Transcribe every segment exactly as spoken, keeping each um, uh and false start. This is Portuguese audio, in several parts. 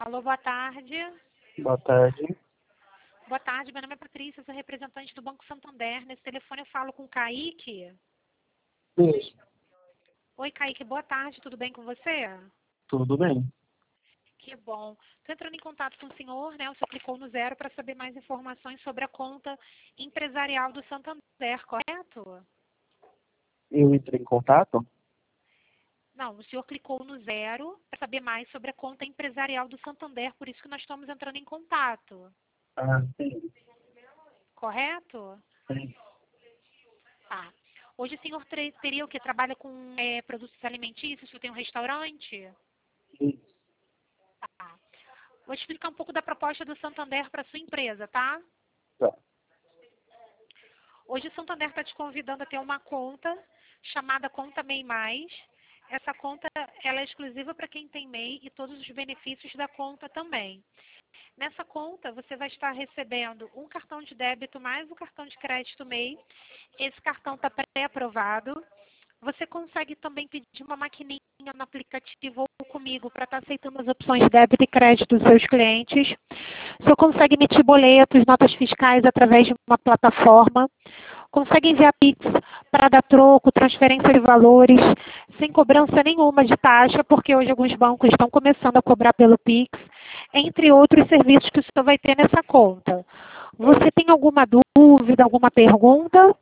Alô, boa tarde. Boa tarde. Boa tarde, meu nome é Patrícia, sou representante do Banco Santander. Nesse telefone eu falo com o Kaique. Isso. Oi, Kaique, boa tarde, tudo bem com você? Tudo bem. Que bom. Estou entrando em contato com o senhor, né? O senhor clicou no zero para saber mais informações sobre a conta empresarial do Santander, correto? Eu entrei em contato? Não, o senhor clicou no zero para saber mais sobre a conta empresarial do Santander, por isso que nós estamos entrando em contato, Ah, sim. correto? Sim. Tá. Hoje o senhor tre- teria o que? Trabalha com é, produtos alimentícios? O senhor tem um restaurante? Isso. Tá. Vou explicar um pouco da proposta do Santander para sua empresa, tá? Tá. Hoje o Santander está te convidando a ter uma conta chamada Conta MEI Mais. Essa conta ela é exclusiva para quem tem MEI e todos os benefícios da conta também. Nessa conta, você vai estar recebendo um cartão de débito mais um cartão de crédito MEI. Esse cartão está pré-aprovado. Você consegue também pedir uma maquininha no aplicativo ou comigo para estar aceitando as opções de débito e crédito dos seus clientes. Você consegue emitir boletos, notas fiscais através de uma plataforma. Consegue enviar Pix para dar troco, transferência de valores, sem cobrança nenhuma de taxa, porque hoje alguns bancos estão começando a cobrar pelo Pix, entre outros serviços que o senhor vai ter nessa conta. Você tem alguma dúvida, alguma pergunta?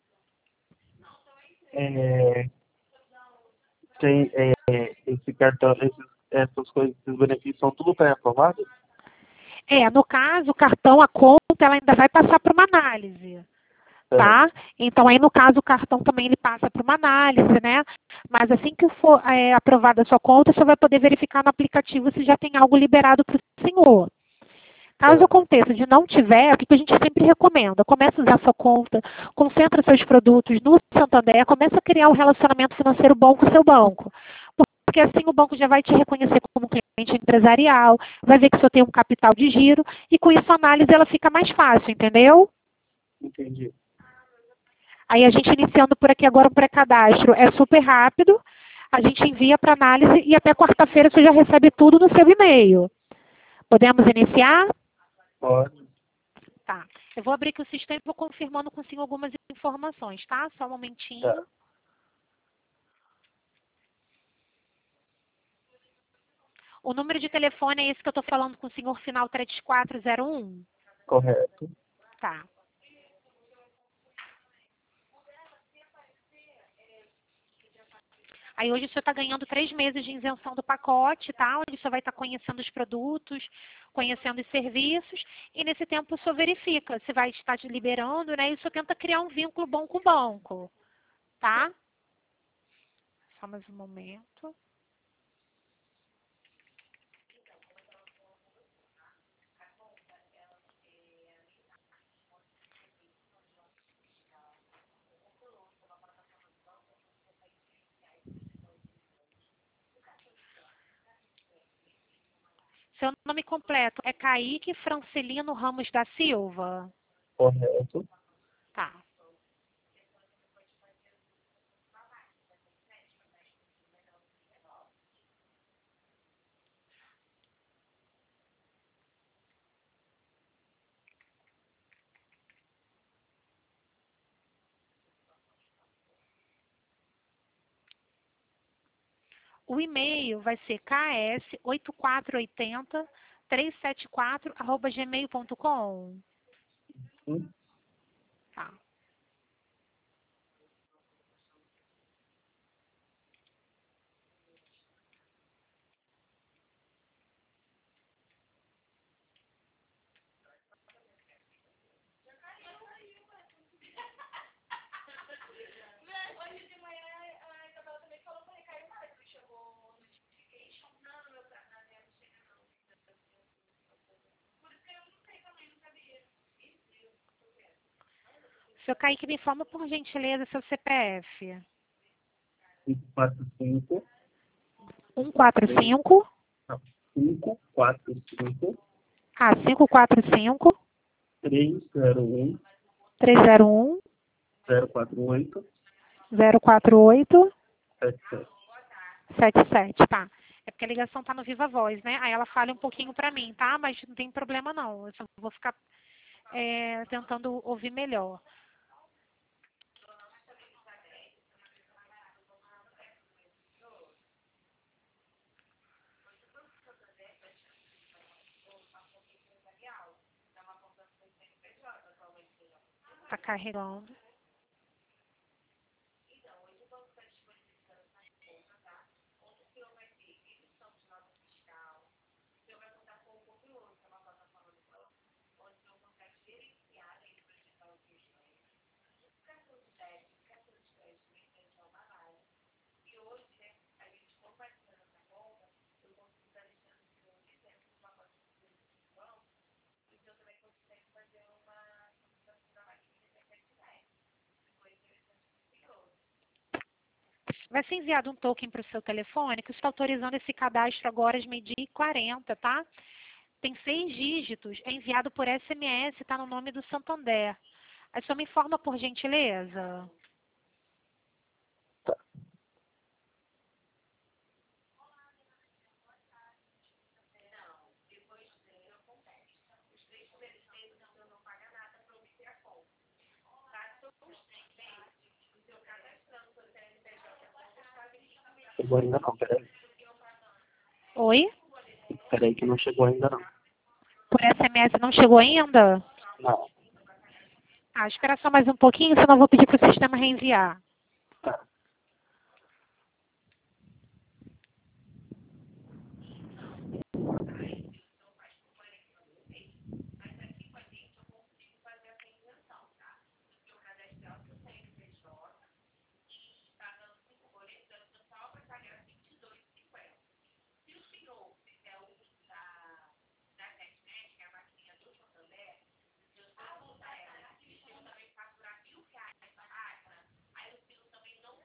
É, tem, é, esse cartão, esses, essas coisas, esses benefícios são tudo pré-aprovados? É, no caso, o cartão, a conta, ela ainda vai passar por uma análise. É. Tá? Então, aí, no caso, o cartão também ele passa por uma análise, né? Mas assim que for é, aprovada a sua conta, você vai poder verificar no aplicativo se já tem algo liberado para o senhor. Caso É. aconteça de não tiver, o que a gente sempre recomenda? Comece a usar sua conta, concentra seus produtos no Santander, começa a criar um relacionamento financeiro bom com o seu banco. Porque assim o banco já vai te reconhecer como cliente empresarial, vai ver que o senhor tem um capital de giro, e com isso a análise ela fica mais fácil, entendeu? Entendi. Aí a gente iniciando por aqui agora um pré-cadastro. É super rápido, a gente envia para análise e até quarta-feira você já recebe tudo no seu e-mail. Podemos iniciar? Pode. Tá. Eu vou abrir aqui o sistema e vou confirmando com o senhor algumas informações, tá? Só um Tá. momentinho. O número de telefone é esse que eu estou falando com o senhor, final três quatro zero um? Correto. Tá. Aí hoje o senhor está ganhando três meses de isenção do pacote, tá? Onde o senhor vai estar conhecendo os produtos, conhecendo os serviços, e nesse tempo o senhor verifica se vai estar te liberando, né? E o senhor tenta criar um vínculo bom com o banco, tá? Só mais um momento. Seu nome completo é Kaique Francelino Ramos da Silva? Correto. Tá. O e-mail vai ser k s oito quatro oito zero três sete quatro arroba gmail ponto com. Sim. Tá. Seu Kaique, me informa por gentileza seu C P F. cinco quatro cinco. um quatro cinco. Não. cinco quatro cinco. Ah, cinco quatro cinco. três zero um. três zero um. zero quatro oito. zero quatro oito. sete sete. sete sete, tá. É porque a ligação tá no Viva Voz, né? Aí ela falha um pouquinho pra mim, tá? Mas não tem problema não. Eu só vou ficar é, tentando ouvir melhor. Tá carregando. Vai ser enviado um token para o seu telefone que está autorizando esse cadastro agora às meio-dia e quarenta, tá? Tem seis dígitos, é enviado por S M S, está no nome do Santander. Aí só me informa, por gentileza. Tá. Chegou ainda não, peraí. Oi? Peraí que não chegou ainda não. Por S M S não chegou ainda? Não. Ah, espera só mais um pouquinho, senão eu vou pedir para o sistema reenviar.